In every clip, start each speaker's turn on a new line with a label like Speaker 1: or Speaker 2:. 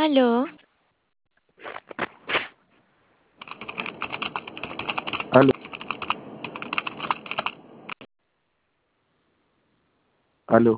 Speaker 1: Aló,
Speaker 2: Aló, aló,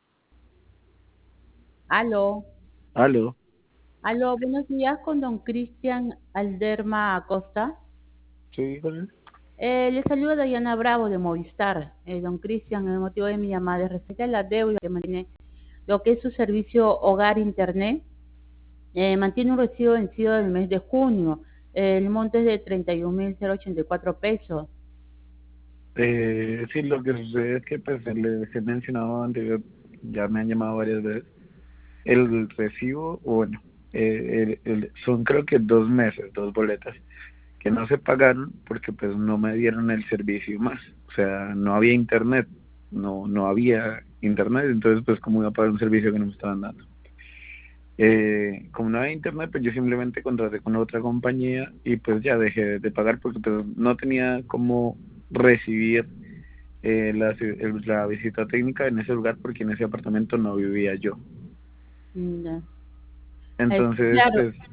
Speaker 3: Aló,
Speaker 2: aló.
Speaker 3: aló, buenos días con don Cristian Alderma Acosta.
Speaker 2: Sí, con él.
Speaker 3: Le saluda Diana Bravo de Movistar. Don Cristian, el motivo de mi llamada es respecto a la deuda que mantiene lo que es su servicio Hogar Internet. Mantiene un recibo vencido del mes de junio. El monto es de 31.084 pesos.
Speaker 2: Sí, lo que sucede es que pues les he mencionado anterior, ya me han llamado varias veces, el recibo, o bueno, son creo que 2 meses, 2 boletas, que no se pagaron porque pues no me dieron el servicio más, o sea, no había internet, no había internet, entonces pues cómo iba a pagar un servicio que no me estaban dando. Como no había internet, pues yo simplemente contraté con otra compañía y pues ya dejé de pagar porque pues no tenía cómo recibir la visita técnica en ese lugar porque en ese apartamento no vivía yo.
Speaker 3: Ya.
Speaker 2: Entonces,
Speaker 3: Claro,
Speaker 2: pues,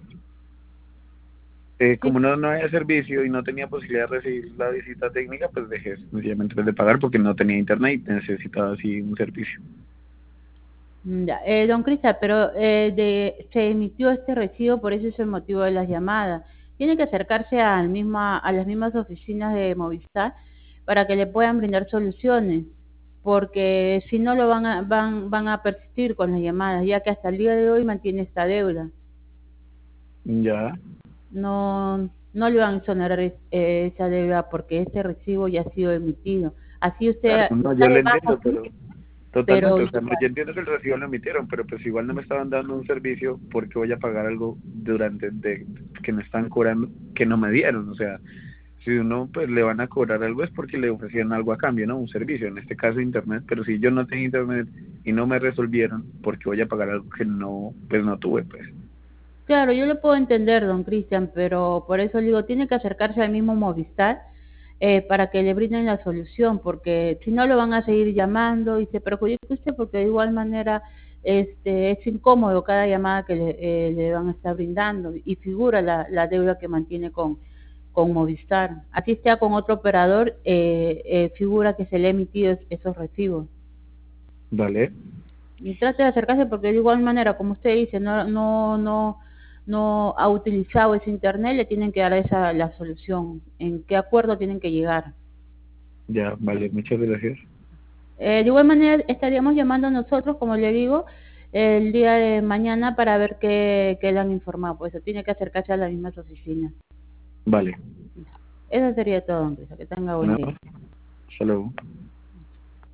Speaker 3: sí.
Speaker 2: como no había servicio y no tenía posibilidad de recibir la visita técnica, pues dejé sencillamente de pagar porque no tenía internet y necesitaba así un servicio.
Speaker 3: Ya, don Cristian, pero se emitió este recibo, por eso es el motivo de las llamadas. Tiene que acercarse a las mismas oficinas de Movistar para que le puedan brindar soluciones, porque si no lo van a persistir con las llamadas, ya que hasta el día de hoy mantiene esta deuda.
Speaker 2: Ya,
Speaker 3: No le van a exonerar esa deuda porque este recibo ya ha sido emitido. Así
Speaker 2: claro,
Speaker 3: usted
Speaker 2: no,
Speaker 3: está
Speaker 2: yo lo
Speaker 3: de baja,
Speaker 2: entiendo,
Speaker 3: sí,
Speaker 2: pero
Speaker 3: pero
Speaker 2: totalmente, o sea, no,
Speaker 3: igual.
Speaker 2: yo entiendo que el recibo lo emitieron, pero pues igual no me estaban dando un servicio porque voy a pagar algo que me están cobrando que no me dieron, o sea, si uno pues le van a cobrar algo es porque le ofrecieron algo a cambio, ¿no? Un servicio, en este caso internet, pero si yo no tengo internet y no me resolvieron, porque voy a pagar algo que no, pues no tuve, pues.
Speaker 3: Claro, yo lo puedo entender, don Cristian, pero por eso le digo, tiene que acercarse al mismo Movistar para que le brinden la solución, porque si no lo van a seguir llamando y se perjudica usted, porque de igual manera es incómodo cada llamada que le van a estar brindando y figura la deuda que mantiene con Movistar. Así sea con otro operador, figura que se le ha emitido esos recibos.
Speaker 2: Vale,
Speaker 3: Y trate de acercarse porque de igual manera, como usted dice, no ha utilizado ese internet, le tienen que dar la solución, en qué acuerdo tienen que llegar.
Speaker 2: ya, vale, muchas gracias.
Speaker 3: De igual manera estaríamos llamando nosotros, como le digo, el día de mañana para ver qué le han informado, pues tiene que acercarse a las mismas oficinas.
Speaker 2: Vale,
Speaker 3: Eso sería todo, Andrés, que tenga buen
Speaker 2: bueno,
Speaker 3: día.
Speaker 2: hasta luego.